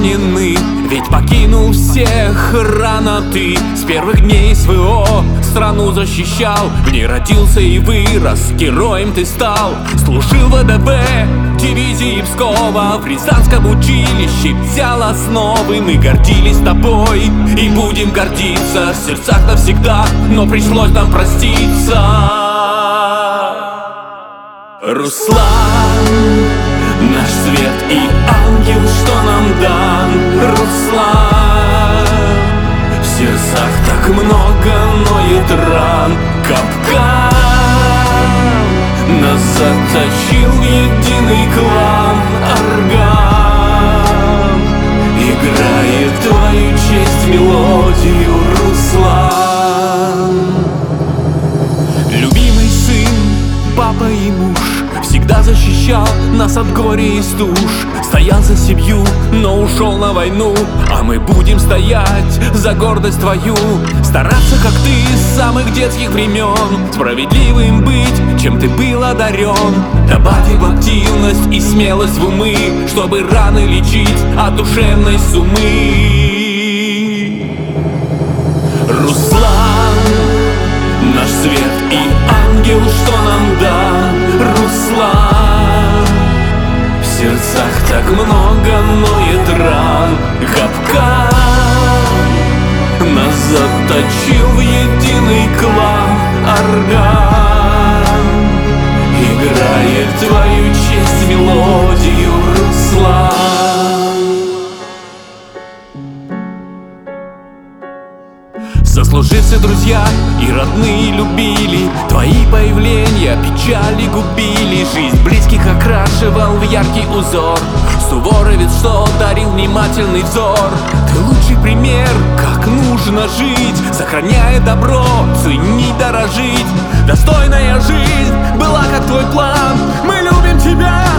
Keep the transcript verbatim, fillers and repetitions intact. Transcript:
ранены, ведь покинул всех рано ты. С первых дней СВО страну защищал, в ней родился и вырос, героем ты стал. Служил в ВДВ дивизии Пскова, в Рязанском училище взял основы. Мы гордились тобой и будем гордиться, в сердцах навсегда, но пришлось нам проститься. Руслан, наш свет и ангел, что нам дан. Руслан, в сердцах так много ноет ран. Капкан нас заточил в единый клан. Орган играет твою честь мелодию, Руслан. Любимый сын, папа и муж, всегда защищал нас от горя и стуж. Стоял за семью, но ушел на войну, а мы будем стоять за гордость твою. Стараться, как ты, с самых детских времен, справедливым быть, чем ты был одарен. Добавив активность и смелость в умы, чтобы раны лечить от душевной сумы. Руслан, наш свет и ангел, что нам дан. Руслан, в сердцах так много ноет ран. Капкан нас заточил в единый клан. Орган играет твою честь мелодию, Руслан. Сослуживцы, друзья и родные любили твои появления, печали губили. Жизнь близких окрашивал в яркий узор, суворовец, что дарил внимательный взор. Ты лучший пример, как нужно жить, сохраняя добро, ценить, дорожить. Достойная жизнь была как твой план. Мы любим тебя,